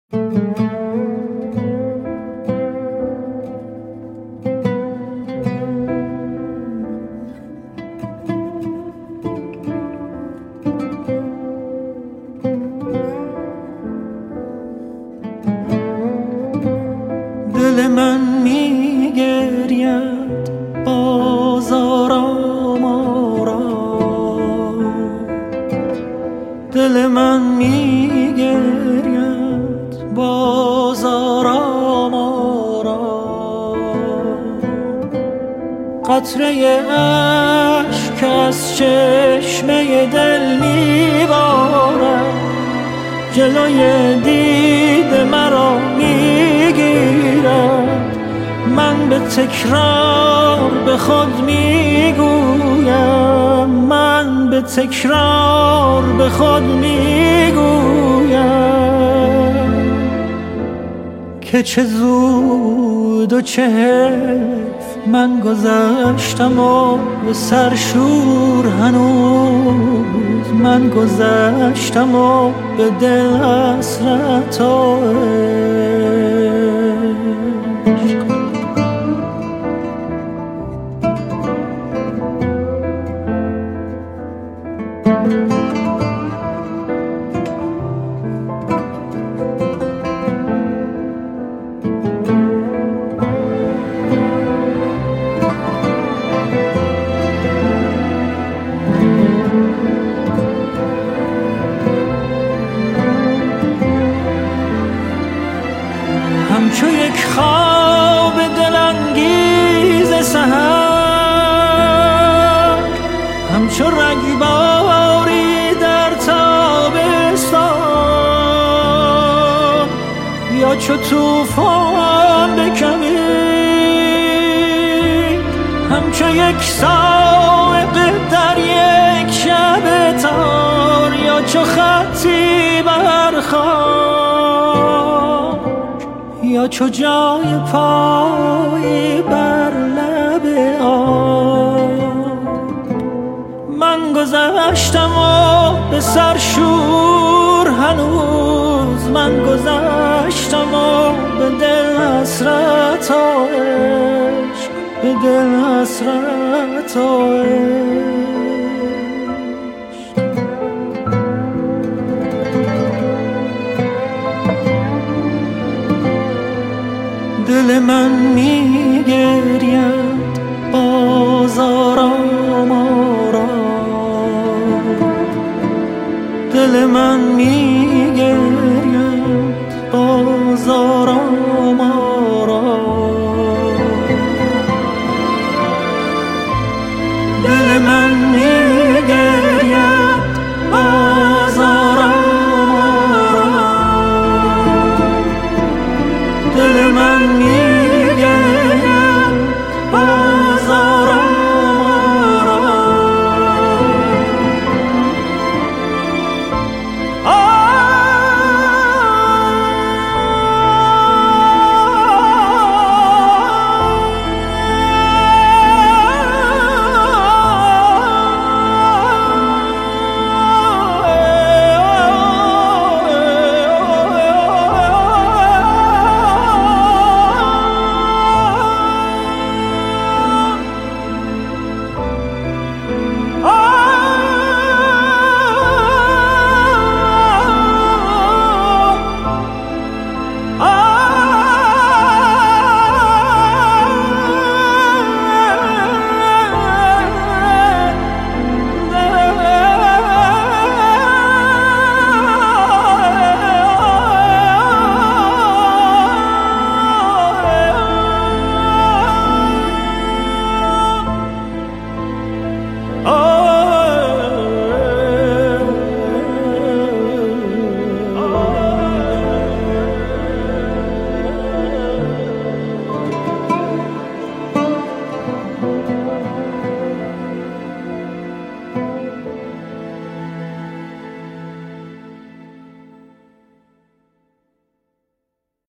دل من میگرید بازارم آرام، دل من میگرید بازارم آرام، قطره اشک از چشمه دل میبارد، جلوی دید مرا میگیرد. من به تکرار به خود میگویم، من به تکرار به خود میگویم که چه زود و چه حیف من گذشتم و به سرشور هنوز، من گذشتم و به دل حسرت و عشق. همچو یک خواب دلانگیز سحر، همچو رگباری در تابستان، یا چو طوفان بکمید، همچو یک صاعقه در یک شب تار، یا چو خطی بر خاک، یا چو جای پای بر لب آب. من گذشتم و به سرشور هنوز، من گذشتم و به دل حسرت و عشق، به دل حسرت و عشق.